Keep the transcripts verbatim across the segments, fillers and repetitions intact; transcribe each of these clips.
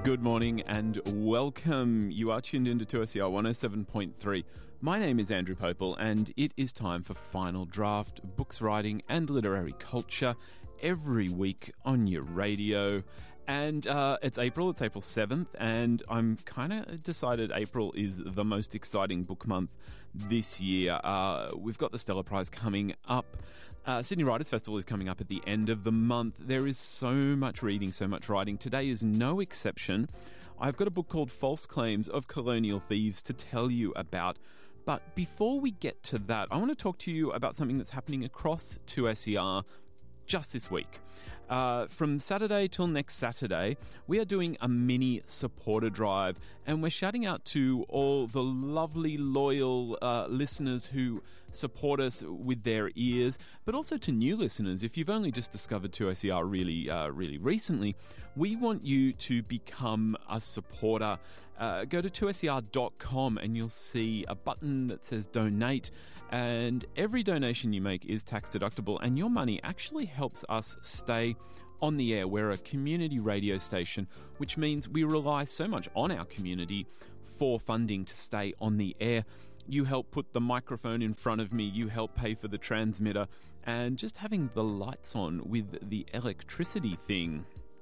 Good morning and welcome. You are tuned into two S E R one oh seven point three. My name is Andrew Popel and it is time for Final Draft, books, writing and literary culture every week on your radio. And uh, it's April, it's April seventh, and I'm kind of decided April is the most exciting book month this year. Uh, we've got the Stella Prize coming up. Uh, Sydney Writers' Festival is coming up at the end of the month. There is so much reading, so much writing. Today is no exception. I've got a book called False Claims of Colonial Thieves to tell you about. But before we get to that, I want to talk to you about something that's happening across two S E R just this week. Uh, from Saturday till next Saturday, we are doing a mini supporter drive, and we're shouting out to all the lovely, loyal uh, listeners who support us with their ears, but also to new listeners. If you've only just discovered two S E R really, uh, really recently, we want you to become a supporter. Uh, go to two S E R dot com and you'll see a button that says donate, and every donation you make is tax deductible, and your money actually helps us stay on the air. We're a community radio station, which means we rely so much on our community for funding to stay on the air. You help put the microphone in front of me, you help pay for the transmitter, and just having the lights on with the electricity thing.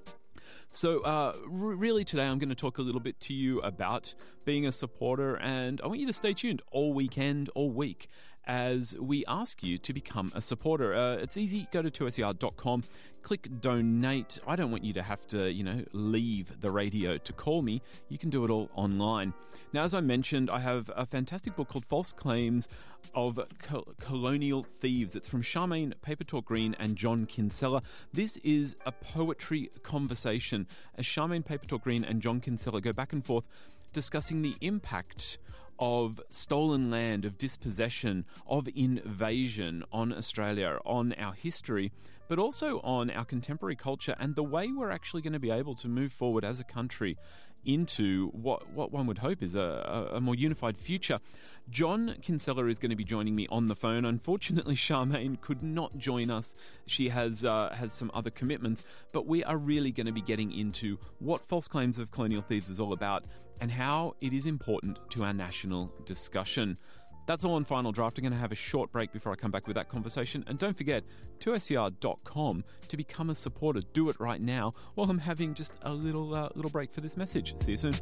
So uh, r- really today I'm going to talk a little bit to you about being a supporter, and I want you to stay tuned all weekend, all week, as we ask you to become a supporter. Uh, it's easy. Go to two S E R dot com, click donate. I don't want you to have to, you know, leave the radio to call me. You can do it all online. Now, as I mentioned, I have a fantastic book called False Claims of Co- Colonial Thieves. It's from Charmaine Papertalk Green and John Kinsella. This is a poetry conversation as Charmaine Papertalk Green and John Kinsella go back and forth discussing the impact of stolen land, of dispossession, of invasion on Australia, on our history, but also on our contemporary culture and the way we're actually going to be able to move forward as a country into what what one would hope is a, a more unified future. John Kinsella is going to be joining me on the phone. Unfortunately, Charmaine could not join us. She has uh, has some other commitments, but we are really going to be getting into what False Claims of Colonial Thieves is all about and how it is important to our national discussion. That's all on Final Draft. I'm going to have a short break before I come back with that conversation. And don't forget, two S E R dot com to become a supporter. Do it right now while I'm having just a little uh, little break for this message. See you soon.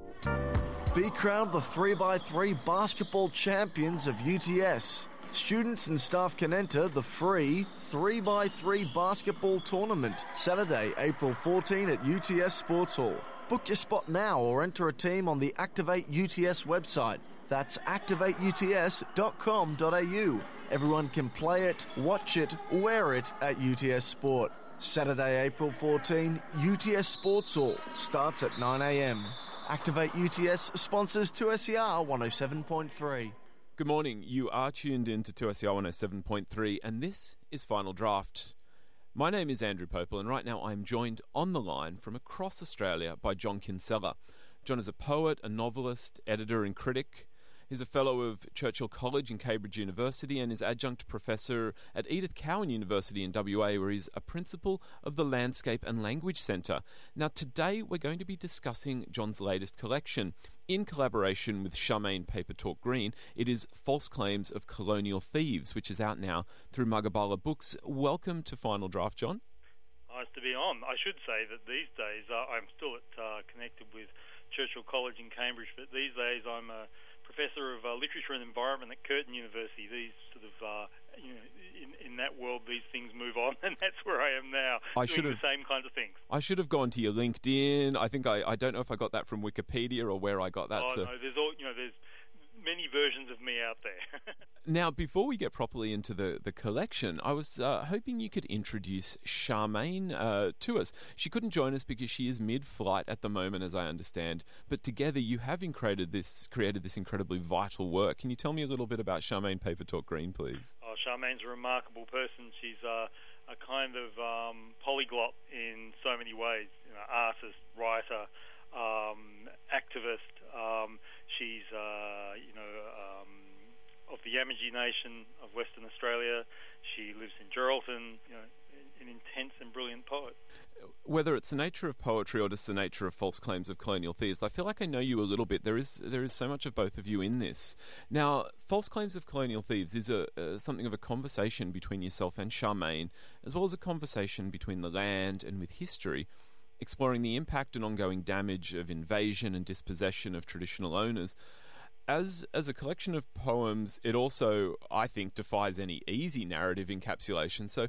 Be crowned the three by three basketball champions of U T S. Students and staff can enter the free three by three basketball tournament Saturday, April fourteenth at U T S Sports Hall. Book your spot now or enter a team on the Activate U T S website. That's activate U T S dot com dot a u. Everyone can play it, watch it, wear it at U T S Sport. Saturday, April fourteenth, U T S Sports Hall. Starts at nine a.m. Activate U T S sponsors two S E R one oh seven point three. Good morning. You are tuned in to two S E R one oh seven point three, and this is Final Draft. My name is Andrew Popel, and right now I'm joined on the line from across Australia by John Kinsella. John is a poet, a novelist, editor and critic. He's a fellow of Churchill College and Cambridge University and is adjunct professor at Edith Cowan University in W A, where he's a principal of the Landscape and Language Centre. Now, today we're going to be discussing John's latest collection. In collaboration with Charmaine Papertalk Green, it is False Claims of Colonial Thieves, which is out now through Mugabala Books. Welcome to Final Draft, John. Nice to be on. I should say that these days uh, I'm still at, uh, connected with Churchill College in Cambridge, but these days I'm a professor of uh, literature and environment at Curtin University. These sort of, uh, you know, in, in that world, these things move on, and that's where I am now, I doing should have, the same kinds of things. I should have gone to your LinkedIn. I think I, I don't know if I got that from Wikipedia or where I got that. Oh so. no, there's all you know. There's many versions of me out there. Now, before we get properly into the, the collection, I was uh, hoping you could introduce Charmaine uh, to us. She couldn't join us because she is mid-flight at the moment, as I understand, but together you have created this, created this incredibly vital work. Can you tell me a little bit about Charmaine Papertalk Green, please? Oh, Charmaine's a remarkable person. She's uh, a kind of um, polyglot in so many ways. You know, artist, writer, um, activist. Um, she's, uh, you know, um, of the Yamaji Nation of Western Australia. She lives in Geraldton, you know, an intense and brilliant poet. Whether it's the nature of poetry or just the nature of false claims of colonial thieves, I feel like I know you a little bit. There is there is so much of both of you in this. Now, false claims of colonial thieves is a uh, something of a conversation between yourself and Charmaine, as well as a conversation between the land and with history, exploring the impact and ongoing damage of invasion and dispossession of traditional owners. As as a collection of poems, it also, I think, defies any easy narrative encapsulation. So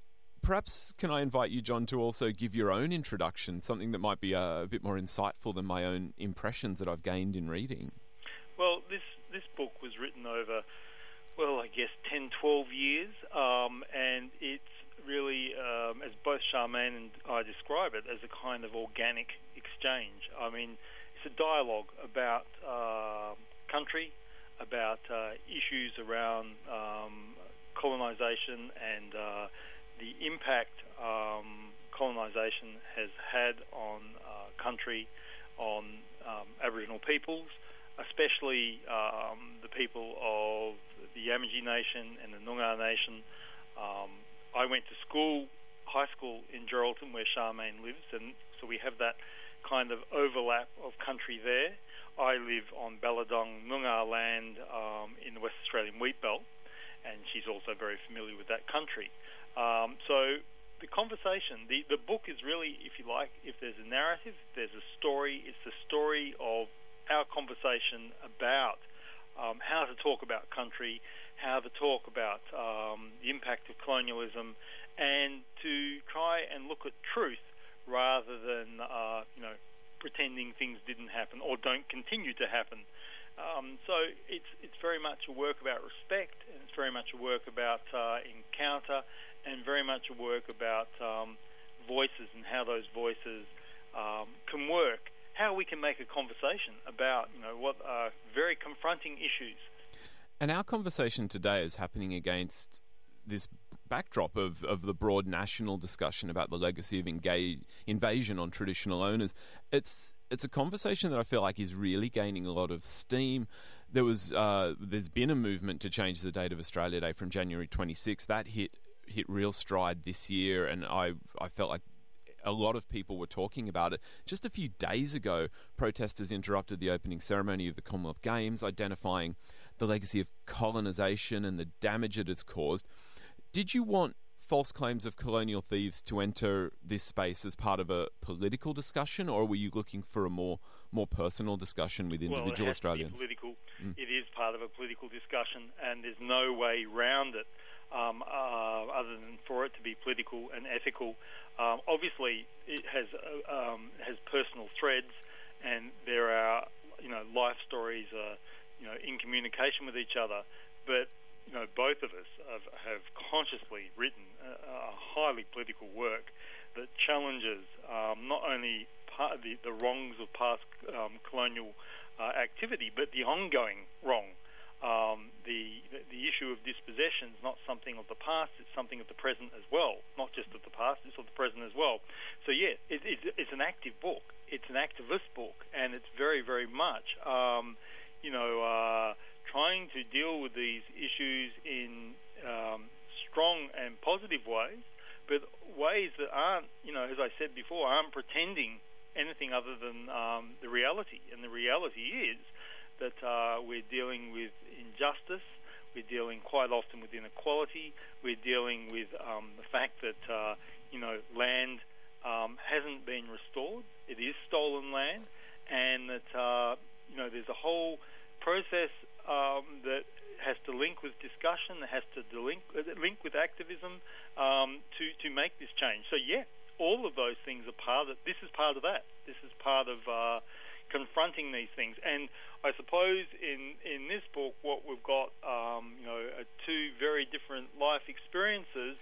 perhaps can I invite you, John, to also give your own introduction, something that might be a, a bit more insightful than my own impressions that I've gained in reading? Well, this, this book was written over, well, I guess ten, twelve years, um, and it's really, um, as both Charmaine and I describe it, as a kind of organic exchange. I mean, it's a dialogue about uh, country, about uh, issues around um, colonisation and uh, the impact um, colonisation has had on uh, country, on um, Aboriginal peoples, especially um, the people of the Yamatji Nation and the Noongar Nation. Um, I went to school, high school in Geraldton, where Charmaine lives, and so we have that kind of overlap of country there. I live on Balladong Noongar land um, in the West Australian wheat belt, and she's also very familiar with that country. Um, so the conversation, the, the book is really, if you like, if there's a narrative, there's a story, it's the story of our conversation about um, how to talk about country, how to talk about um, the impact of colonialism, and to try and look at truth rather than, uh, you know, pretending things didn't happen or don't continue to happen. Um, so it's it's very much a work about respect, and it's very much a work about uh, encounter, and very much a work about um, voices and how those voices um, can work, how we can make a conversation about, you know, what are very confronting issues. And our conversation today is happening against this backdrop of, of the broad national discussion about the legacy of engage, invasion on traditional owners. It's it's a conversation that I feel like is really gaining a lot of steam. There was uh, there's been a movement to change the date of Australia Day from January twenty-sixth. That hit hit real stride this year, and I I felt like a lot of people were talking about it. Just a few days ago, protesters interrupted the opening ceremony of the Commonwealth Games, identifying the legacy of colonisation and the damage it has caused. Did you want false claims of colonial thieves to enter this space as part of a political discussion, or were you looking for a more more personal discussion with individual well, it has Australians? To be political. Mm. It is part of a political discussion, and there's no way round it um, uh, other than for it to be political and ethical. Um, obviously, it has uh, um, has personal threads, and there are, you know, life stories uh, you know, in communication with each other, but you know, both of us have, have consciously written a, a highly political work that challenges um, not only part the, the wrongs of past um, colonial uh, activity, but the ongoing wrong. Um, the, the the issue of dispossession is not something of the past; it's something of the present as well. Not just of the past; it's of the present as well. So, yeah, it, it, it's an active book. It's an activist book, and it's very, very much, um, you know. Uh, trying to deal with these issues in um, strong and positive ways, but ways that aren't, you know, as I said before, aren't pretending anything other than um, the reality. And the reality is that uh, we're dealing with injustice, we're dealing quite often with inequality, we're dealing with um, the fact that, uh, you know, land um, hasn't been restored, it is stolen land, and that, uh, you know, there's a whole process Um, that has to link with discussion, that has to link, link with activism um, to, to make this change. So, yeah, all of those things are part of, this is part of that. This is part of uh, confronting these things. And I suppose in, in this book, what we've got, um, you know, are two very different life experiences.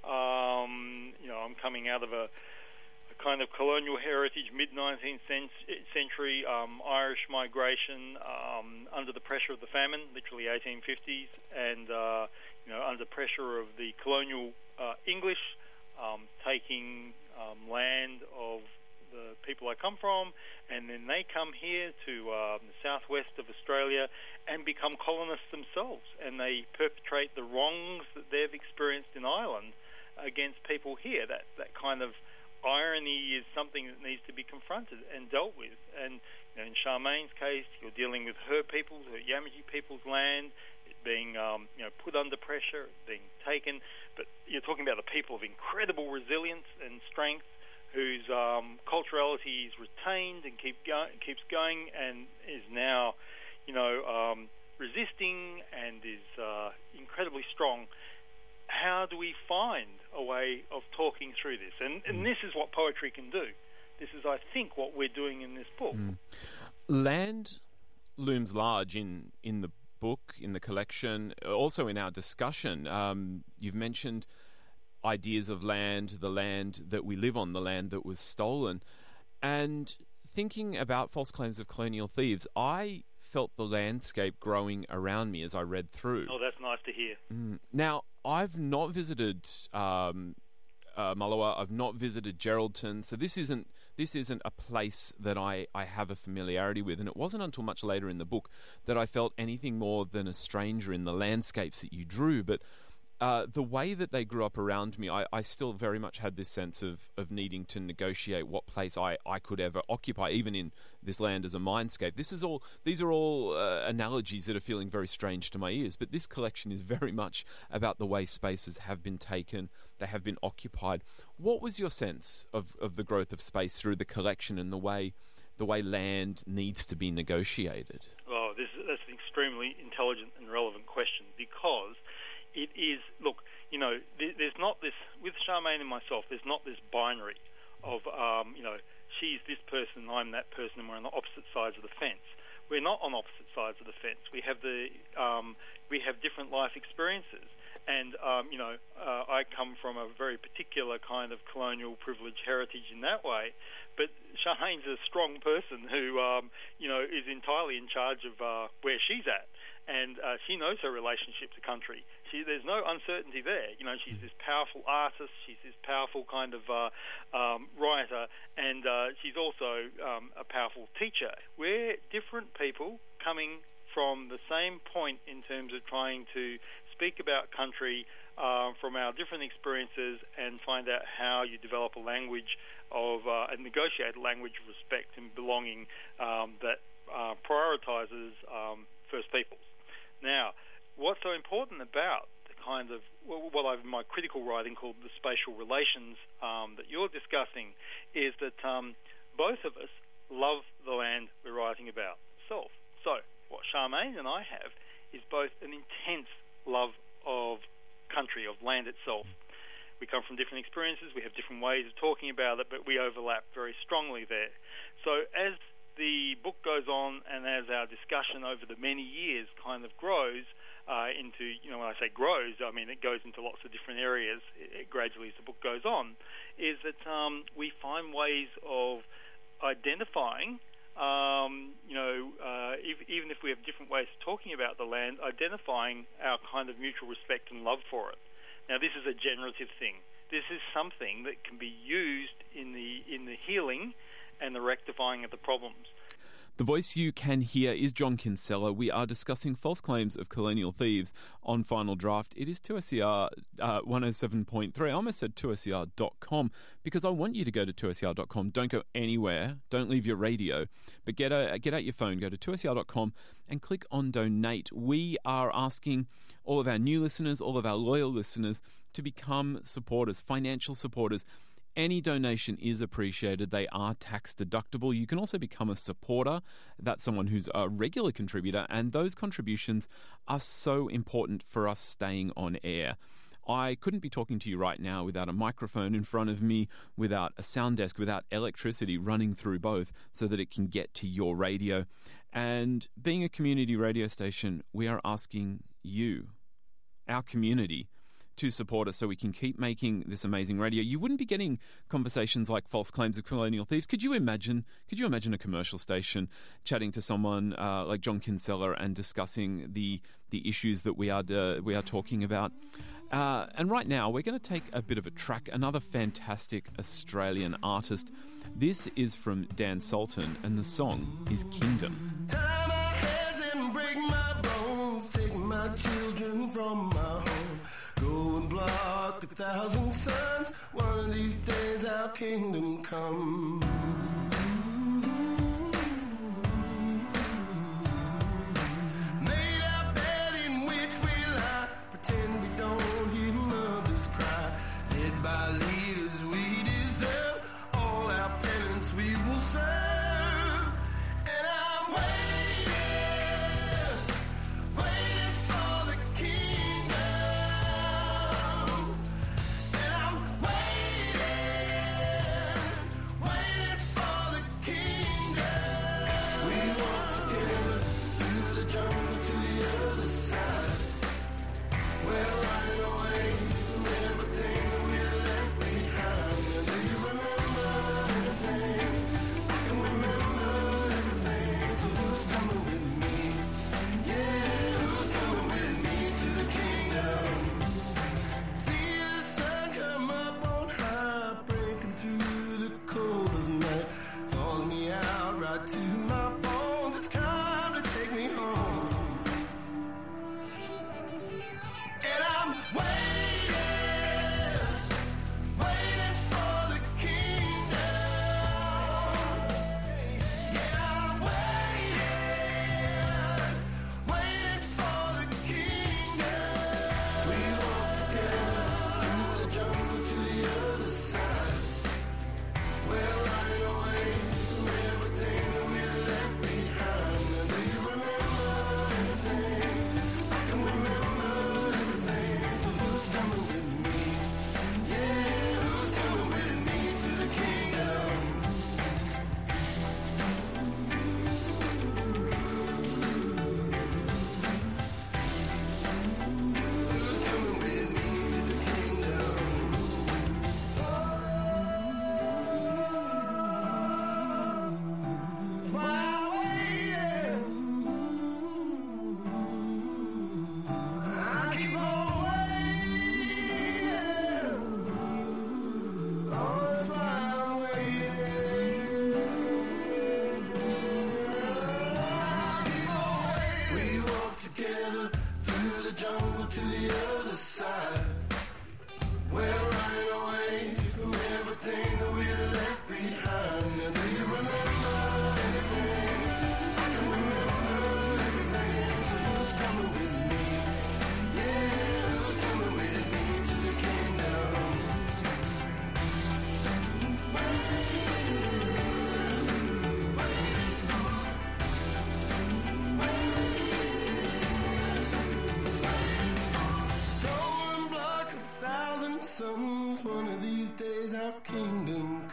Um, you know, I'm coming out of a kind of colonial heritage, mid-nineteenth century um, Irish migration um, under the pressure of the famine, literally eighteen fifties, and uh, you know, under pressure of the colonial uh, English um, taking um, land of the people I come from, and then they come here to uh, the southwest of Australia and become colonists themselves, and they perpetrate the wrongs that they've experienced in Ireland against people here. That that kind of irony is something that needs to be confronted and dealt with. And you know, in Charmaine's case, you're dealing with her people's, her Yamatji people's land, it being um, you know put under pressure, being taken. But you're talking about the people of incredible resilience and strength, whose um, culturality is retained and keep go- keeps going, and is now, you know, um, resisting and is uh, incredibly strong. How do we find a way of talking through this? And, and this is what poetry can do. This is, I think, what we're doing in this book. Mm. Land looms large in, in the book, in the collection, also in our discussion. Um, you've mentioned ideas of land, the land that we live on, the land that was stolen. And thinking about False Claims of Colonial Thieves, I felt the landscape growing around me as I read through. Oh, that's nice to hear. Mm. Now, I've not visited um, uh, Mullewa. I've not visited Geraldton, so this isn't this isn't a place that I, I have a familiarity with. And it wasn't until much later in the book that I felt anything more than a stranger in the landscapes that you drew. But Uh, the way that they grew up around me, I, I still very much had this sense of, of needing to negotiate what place I, I could ever occupy, even in this land as a mindscape. This is all; these are all uh, analogies that are feeling very strange to my ears. But this collection is very much about the way spaces have been taken, they have been occupied. What was your sense of, of the growth of space through the collection and the way the way land needs to be negotiated? Oh, this is, that's an extremely intelligent and relevant question, because it is, look, you know, there's not this, with Charmaine and myself, there's not this binary of, um, you know, she's this person, I'm that person, and we're on the opposite sides of the fence. We're not on opposite sides of the fence. We have the, um, we have different life experiences. And, um, you know, uh, I come from a very particular kind of colonial privilege heritage in that way. But Charmaine's a strong person who, um, you know, is entirely in charge of uh, where she's at. And uh, she knows her relationship to country. She, there's no uncertainty there. You know, she's this powerful artist. She's this powerful kind of uh, um, writer, and uh, she's also um, a powerful teacher. We're different people coming from the same point in terms of trying to speak about country uh, from our different experiences and find out how you develop a language of uh, and negotiate a language of respect and belonging um, that uh, prioritizes um, First Peoples. Now, what's so important about the kind of what I've in my critical writing called the spatial relations um, that you're discussing is that um, both of us love the land we're writing about itself. So what Charmaine and I have is both an intense love of country, of land itself. We come from different experiences, we have different ways of talking about it, but we overlap very strongly there. So as the book goes on and as our discussion over the many years kind of grows uh, into, you know, when I say grows, I mean it goes into lots of different areas it, it gradually as the book goes on, is that um, we find ways of identifying, um, you know, uh, if, even if we have different ways of talking about the land, identifying our kind of mutual respect and love for it. Now, this is a generative thing. This is something that can be used in the in the healing and the rectifying of the problems. The voice you can hear is John Kinsella. We are discussing False Claims of Colonial Thieves on Final Draft. It is two S E R uh, one oh seven point three. I almost said two S E R dot com because I want you to go to two S E R dot com. Don't go anywhere. Don't leave your radio. But get, a, get out your phone, go to two S E R dot com and click on Donate. We are asking all of our new listeners, all of our loyal listeners to become supporters, financial supporters. Any donation is appreciated. They are tax deductible. You can also become a supporter. That's someone who's a regular contributor, and those contributions are so important for us staying on air. I couldn't be talking to you right now without a microphone in front of me, without a sound desk, without electricity running through both so that it can get to your radio. And being a community radio station, we are asking you, our community, to support us so we can keep making this amazing radio. You wouldn't be getting conversations like False Claims of Colonial Thieves. Could you imagine Could you imagine a commercial station chatting to someone uh, like John Kinsella and discussing the the issues that we are uh, we are talking about? Uh, and right now, we're going to take a bit of a track, another fantastic Australian artist. This is from Dan Sultan, and the song is Kingdom. Tie my hands and break my bones, take my children from my home. Go and block the a thousand suns. One of these days our kingdom come. Made our bed in which we lie, pretend we don't hear mothers cry. Led by leaders we deserve, all our penance we will serve. And I'm waiting, waiting for the kingdom. And I'm waiting, waiting for the kingdom. We walk together through the jungle to the other side. We're running away from everything that we left behind. And do you remember anything? I can remember everything. So who's coming with me? Yeah, who's coming with me to the kingdom? See the sun come up on high, breaking through the cold of night. Thaws me out right to my bones. It's time to take me home. And I'm waiting, waiting for the kingdom. Yeah, I'm waiting, waiting for the kingdom. We walk together through the jungle to the other side. We're running away from everything that we left behind. And do you remember anything? I can remember everything. So who's coming with me? Yeah, who's coming with me to the kingdom? Who's coming with me to the kingdom? That's why I'm waiting. I keep on waiting. Oh, that's why I'm waiting. I keep on waiting. We walk together through the jungle to the other side. We're running away from everything that we left behind. And do you remember anything? I can remember everything. So who's coming with me? Yeah, who's coming with me to the kingdom? Go and block a thousand suns. One of these days our kingdom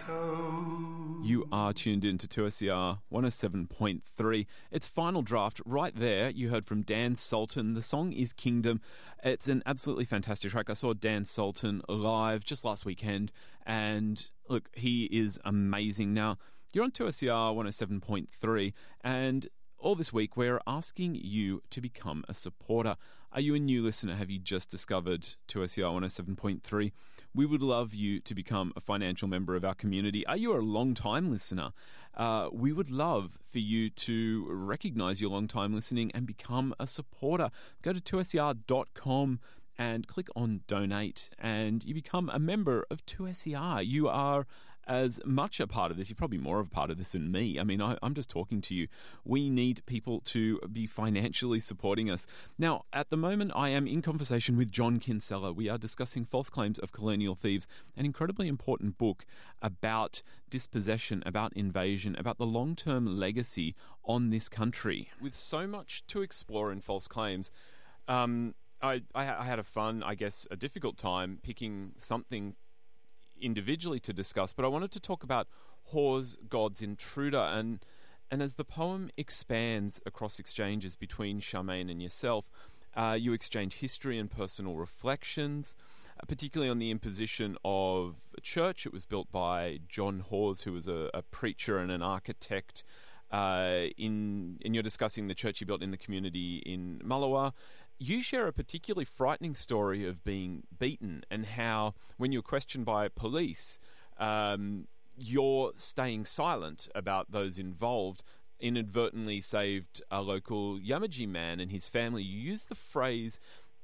come. You are tuned in to two S E R one oh seven point three. It's Final Draft right there. You heard from Dan Sultan. The song is Kingdom. It's an absolutely fantastic track. I saw Dan Sultan live just last weekend, and look, he is amazing. Now, you're on two S E R one oh seven point three, and all this week we're asking you to become a supporter. Are you a new listener? Have you just discovered two S E R one oh seven point three? We would love you to become a financial member of our community. Are you a long-time listener? Uh, we would love for you to recognise your long-time listening and become a supporter. Go to two S E R dot com and click on Donate, and you become a member of two S E R. You are as much a part of this. You're probably more of a part of this than me. I mean, I, I'm just talking to you. We need people to be financially supporting us. Now, at the moment, I am in conversation with John Kinsella. We are discussing False Claims of Colonial Thieves, an incredibly important book about dispossession, about invasion, about the long-term legacy on this country. With so much to explore in False Claims, um, I, I, I had a fun, I guess, a difficult time picking something individually to discuss, but I wanted to talk about Hawes, God's Intruder, and and as the poem expands across exchanges between Charmaine and yourself, uh, you exchange history and personal reflections, uh, particularly on the imposition of a church. It was built by John Hawes, who was a, a preacher and an architect. Uh, in and you're discussing the church he built in the community in Mullewa. You share a particularly frightening story of being beaten and how, when you're questioned by police, um, you're staying silent about those involved, inadvertently saved a local Yamaji man and his family. You use the phrase,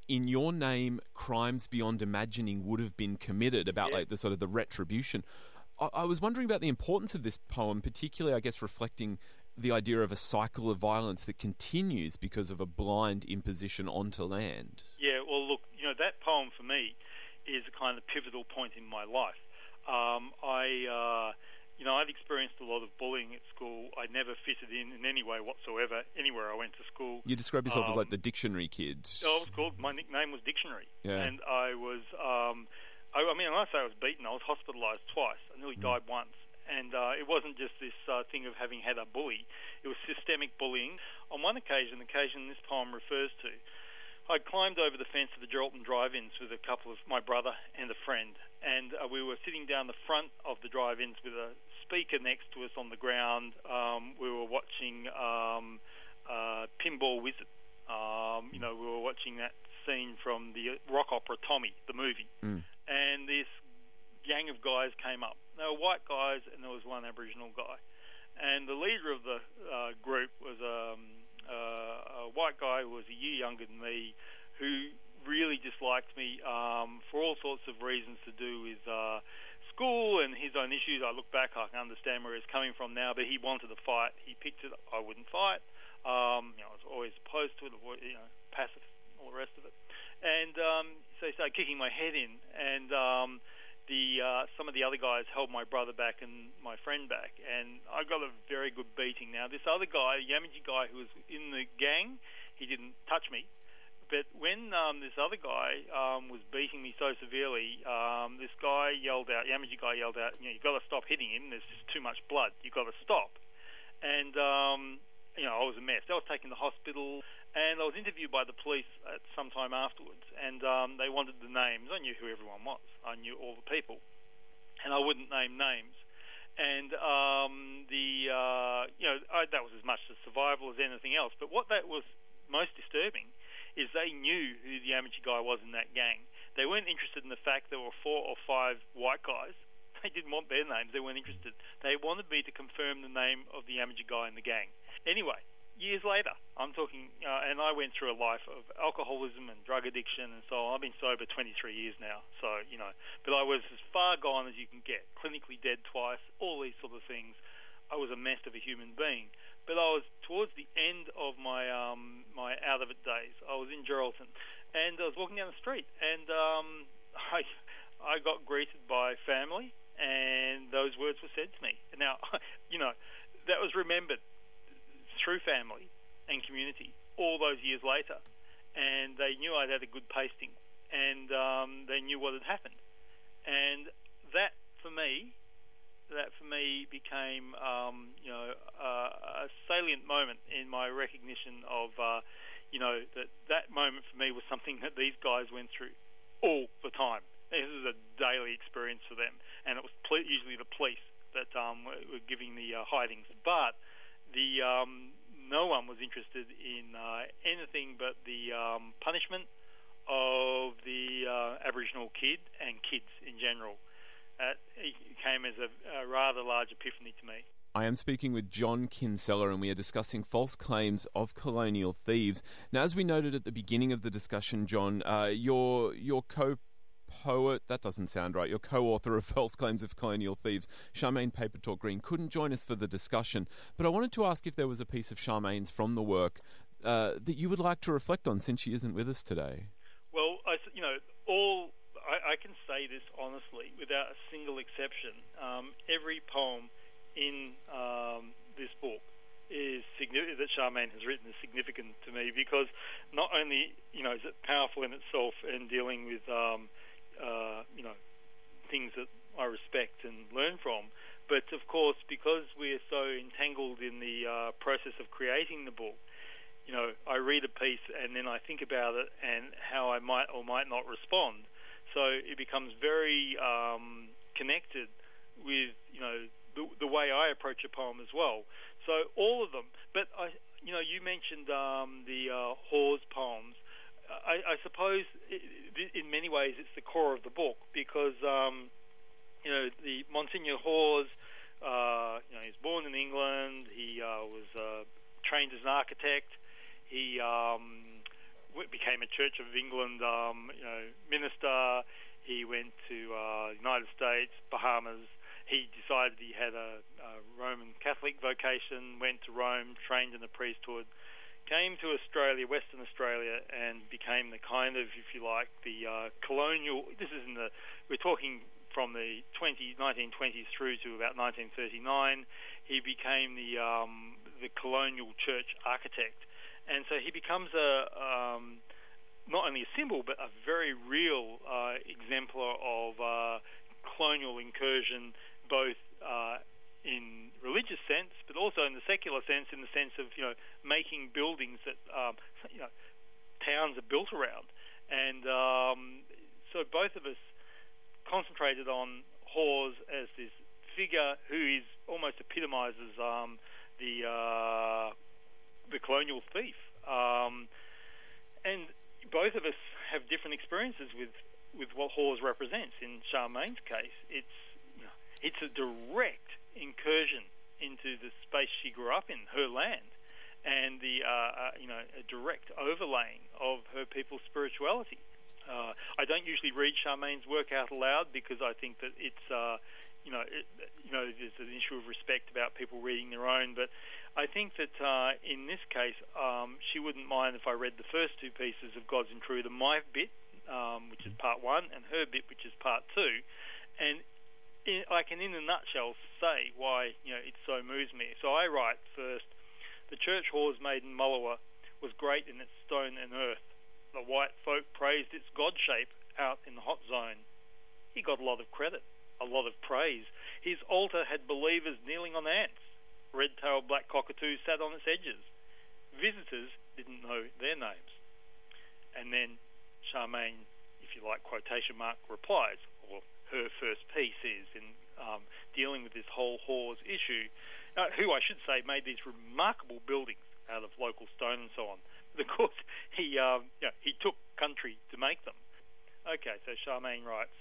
in your name, crimes beyond imagining would have been committed, about Yeah. like the sort of the retribution. I, I was wondering about the importance of this poem, particularly, I guess, reflecting the idea of a cycle of violence that continues because of a blind imposition onto land. Yeah, well, look, you know, that poem for me is a kind of pivotal point in my life. Um, I, uh, you know, I'd experienced a lot of bullying at school. I never fitted in in any way whatsoever anywhere I went to school. You describe yourself Um, as like the dictionary kid. I was called, my nickname was Dictionary. Yeah. And I was, um, I, I mean, when I say I was beaten, I was hospitalised twice. I nearly Mm. died once. And uh, it wasn't just this uh, thing of having had a bully. It was systemic bullying. On one occasion, the occasion this poem refers to, I climbed over the fence of the Geraldton drive-ins with a couple of my brother and a friend, and uh, we were sitting down the front of the drive-ins with a speaker next to us on the ground. Um, we were watching um, uh, Pinball Wizard. Um, you know, we were watching that scene from the rock opera Tommy, the movie, Mm. and this gang of guys came up. They were white guys, and there was one Aboriginal guy. And the leader of the uh, group was um, uh, a white guy who was a year younger than me, who really disliked me um, for all sorts of reasons to do with uh, school and his own issues. I look back, I can understand where he's coming from now, but he wanted to fight. He picked it. I wouldn't fight. Um, you know, I was always opposed to it, avoid, you know, passive, all the rest of it. And um, so he started kicking my head in, and um, the uh, some of the other guys held my brother back and my friend back, and I got a very good beating. Now, this other guy, Yamaji guy, who was in the gang, he didn't touch me. But when um, this other guy um, was beating me so severely, um, this guy yelled out, Yamaji guy yelled out, you know, you've got to stop hitting him. There's just too much blood. You've got to stop. And, um, you know, I was a mess. I was taken to hospital, and I was interviewed by the police at some time afterwards, and um, they wanted the names. I knew who everyone was. I knew all the people, and I wouldn't name names. And um, the uh, you know I, that was as much the survival as anything else. But what that was most disturbing is they knew who the amateur guy was in that gang. They weren't interested in the fact there were four or five white guys. They didn't want their names. They weren't interested. They wanted me to confirm the name of the amateur guy in the gang. Anyway, years later, I'm talking, uh, and I went through a life of alcoholism and drug addiction and so on. I've been sober twenty-three years now, so, you know, but I was as far gone as you can get, clinically dead twice, all these sort of things. I was a mess of a human being. But I was towards the end of my um, my out of it days. I was in Geraldton, and I was walking down the street, and um, I I got greeted by family, and those words were said to me. Now, you know, that was remembered through family and community all those years later, and they knew I'd had a good pasting, and um, they knew what had happened, and that for me. That for me became, um, you know, uh, a salient moment in my recognition of, uh, you know, that that moment for me was something that these guys went through all the time. This is a daily experience for them, and it was ple- usually the police that um, were, were giving the uh, hidings. But the um, no one was interested in uh, anything but the um, punishment of the uh, Aboriginal kid and kids in general. Uh, it came as a, a rather large epiphany to me. I am speaking with John Kinsella, and we are discussing false claims of colonial thieves. Now, as we noted at the beginning of the discussion, John, uh, your your co-poet, that doesn't sound right, your co-author of False Claims of Colonial Thieves, Charmaine Papertalk Green, couldn't join us for the discussion, but I wanted to ask if there was a piece of Charmaine's from the work uh, that you would like to reflect on, since she isn't with us today. Well, I, you know, all... I, I can say this honestly, without a single exception. Um, every poem in um, this book is significant, that Charmaine has written is significant to me, because not only, you know, is it powerful in itself and dealing with, um, uh, you know, things that I respect and learn from, but of course, because we're so entangled in the uh, process of creating the book, you know, I read a piece and then I think about it and how I might or might not respond. So it becomes very um, connected with, you know, the, the way I approach a poem as well. So all of them. But, I, you know, you mentioned um, the uh, Hawes poems. I, I suppose it, in many ways it's the core of the book, because, um, you know, the Monsignor Hawes, uh, you know, he was born in England. He uh, was uh, trained as an architect. He um, became became a Church of England, um, you know, minister. He went to uh, United States, Bahamas. He decided he had a, a Roman Catholic vocation, went to Rome, trained in the priesthood, came to Australia, Western Australia, and became the kind of, if you like, the uh, colonial. This is in the. We're talking from the nineteen twenties through to about nineteen thirty-nine. He became the um, the colonial church architect, and so he becomes a um, not only a symbol but a very real uh, exemplar of uh, colonial incursion, both uh, in religious sense, but also in the secular sense, in the sense of, you know, making buildings that, um, you know, towns are built around. And um, so both of us concentrated on Hawes as this figure who is almost epitomizes um, the uh, the colonial thief. Um, and both of us have different experiences with, with what Hawes represents. In Charmaine's case, it's, you know, it's a direct incursion into the space she grew up in, her land, and the uh, uh, you know a direct overlaying of her people's spirituality. Uh, I don't usually read Charmaine's work out loud because I think that it's uh, you know it, you know there's an issue of respect about people reading their own. But I think that uh, in this case, um, she wouldn't mind if I read the first two pieces of God's Intruder, my bit, um, which is part one, and her bit, which is part two, and In, I can, in a nutshell, say why, you know, it so moves me. So I write first, the church Hawes made in Mullewa was great in its stone and earth. The white folk praised its God shape out in the hot zone. He got a lot of credit, a lot of praise. His altar had believers kneeling on ants. Red-tailed black cockatoos sat on its edges. Visitors didn't know their names. And then Charmaine, if you like, quotation mark, replies, or her first piece is in um, dealing with this whole Hawes issue, uh, who I should say made these remarkable buildings out of local stone and so on. But of course, he um, you know, he took country to make them. Okay, so Charmaine writes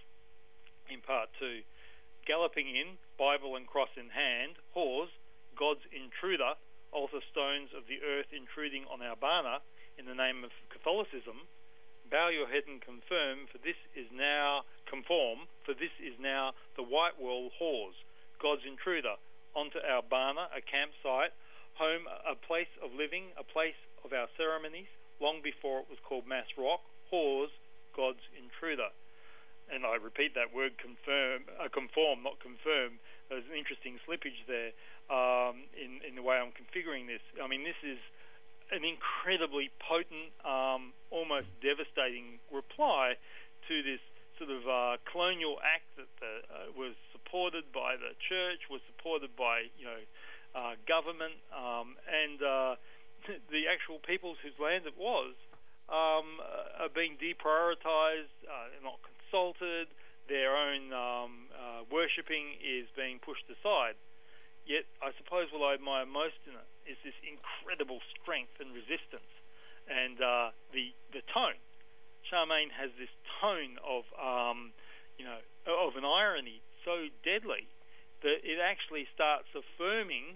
in part two, galloping in, Bible and cross in hand, Hawes, God's intruder, altar stones of the earth intruding on our Bana in the name of Catholicism. Bow your head and confirm, for this is now conform, for this is now the white wall Hawes, God's intruder, onto our Bana, a campsite, home, a place of living, a place of our ceremonies, long before it was called Mass Rock, Hawes, God's intruder. And I repeat that word, confirm, uh, conform, not confirm. There's an interesting slippage there um, in, in the way I'm configuring this. I mean, this is an incredibly potent, um, almost devastating reply to this sort of uh, colonial act that the, uh, was supported by the church, was supported by, you know, uh, government, um, and uh, the actual peoples whose land it was um, are being deprioritized, uh, not consulted. Their own um, uh, worshipping is being pushed aside. Yet, I suppose what I admire most in it is this incredible strength and resistance, and uh, the the tone. Charmaine has this tone of, um, you know, of an irony so deadly that it actually starts affirming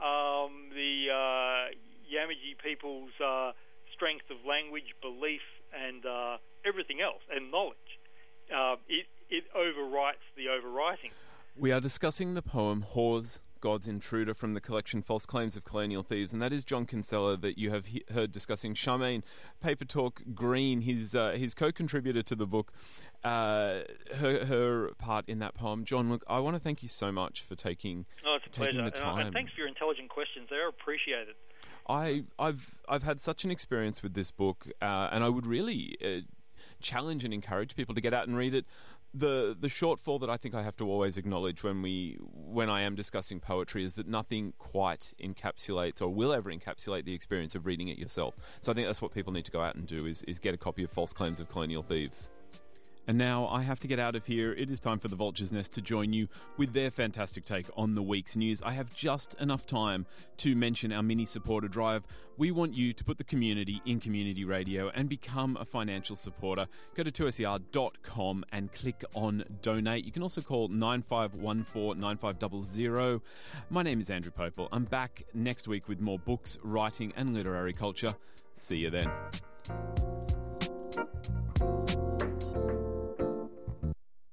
um, the uh, Yamaji people's uh, strength of language, belief, and uh, everything else, and knowledge. Uh, it it overwrites the overwriting. We are discussing the poem Hawes, God's Intruder from the collection False Claims of Colonial Thieves, and that is John Kinsella that you have he- heard discussing. Charmaine Paper Talk Green, his uh, his co-contributor to the book, uh, her her part in that poem. John, look, I want to thank you so much for taking oh, it's a taking pleasure. the time. And, and thanks for your intelligent questions; they are appreciated. I I've I've had such an experience with this book, uh, and I would really uh, challenge and encourage people to get out and read it. The the shortfall that I think I have to always acknowledge when we when I am discussing poetry is that nothing quite encapsulates or will ever encapsulate the experience of reading it yourself. So I think that's what people need to go out and do is, is get a copy of False Claims of Colonial Thieves. And now I have to get out of here. It is time for the Vulture's Nest to join you with their fantastic take on the week's news. I have just enough time to mention our mini supporter drive. We want you to put the community in community radio and become a financial supporter. Go to two S E R dot com and click on donate. You can also call nine five one four nine five zero zero. My name is Andrew Popel. I'm back next week with more books, writing and literary culture. See you then.